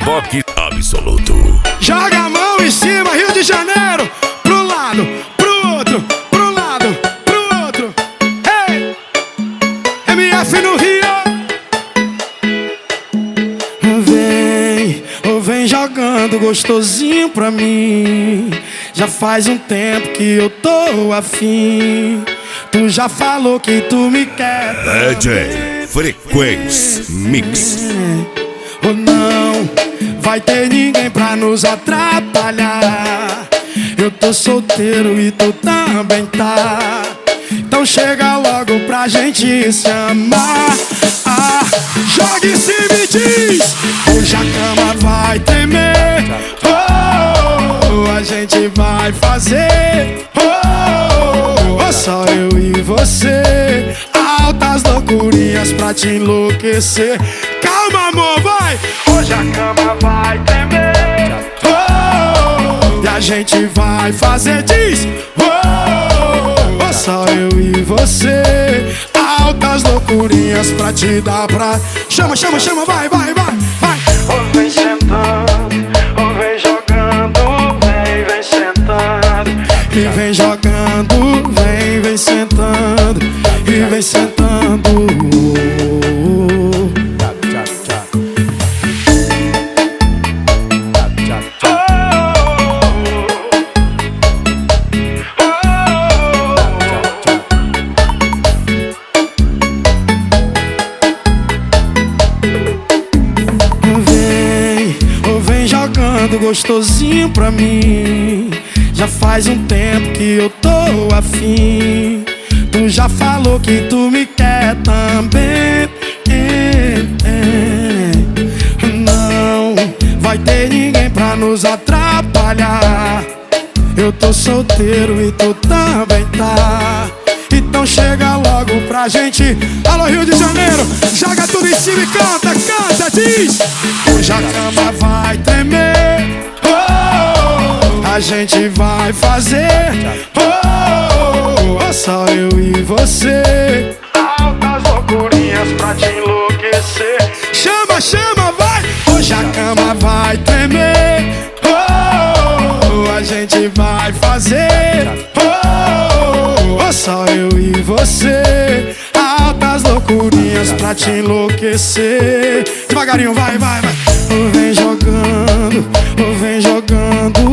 Reboque absoluto. Joga a mão em cima, Rio de Janeiro. Pro lado, pro outro, pro lado, pro outro. Hey! MF no Rio. Vem jogando gostosinho pra mim. Já faz um tempo que eu tô afim. Tu já falou que tu me quer. DJ Frequência Mix. Ou não vai ter ninguém pra nos atrapalhar. Eu tô solteiro e tu também tá. Então chega logo pra gente se amar. Joga em cima e diz: hoje a cama vai tremer. A gente vai fazer só eu e você. Altas loucurinhas pra te enlouquecer. Calma, amor, vai! Hoje a cama vai tremer. E a gente vai fazer, diz: só eu e você. Altas loucurinhas pra te dar pra... Chama, chama, chama, vai, vai, vai, vai. Vem sentando, vem jogando, vem sentando. E vem jogando, vem sentando. E vem sentando. Vem jogando gostosinho pra mim. Já faz um tempo que eu tô afim. Tu já falou que tu me quer também. Não vai ter ninguém pra nos atrapalhar. Eu tô solteiro e tu também tá. Então chega logo pra gente. Alô, Rio de Janeiro, joga tudo em cima e canta, canta, diz: hoje a cama vai tremer. A gente vai fazer só eu e você. Altas loucurinhas pra te enlouquecer. Chama, chama, vai! Hoje a cama vai tremer. A gente vai fazer só eu e você. Altas loucurinhas pra te enlouquecer. Devagarinho, vai, vai, vai. Vem jogando, vem jogando.